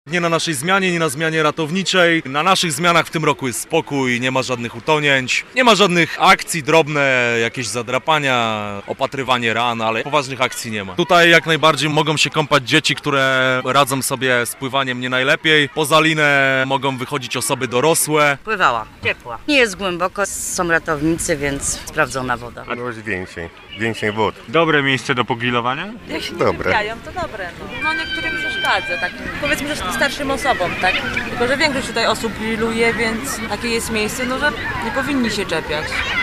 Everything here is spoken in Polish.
Nie na naszej zmianie, nie na zmianie ratowniczej. Na naszych zmianach w tym roku jest spokój, nie ma żadnych utonięć, nie ma żadnych akcji drobne, jakieś zadrapania, opatrywanie ran, ale poważnych akcji nie ma. Tutaj jak najbardziej mogą się kąpać dzieci, które radzą sobie z pływaniem nie najlepiej. Poza linę mogą wychodzić osoby dorosłe. Pływała, ciepła. Nie jest głęboko, są ratownicy, więc sprawdzona woda. No już więcej wód. Dobre miejsce do pogrillowania? Jak się nie Dobre. wypijają, to dobre. No niektórym przeszkadza, tak powiedzmy, że starszym osobom, tak? Tylko, że większość tutaj osób grilluje, więc takie jest miejsce, no że nie powinni się czepiać.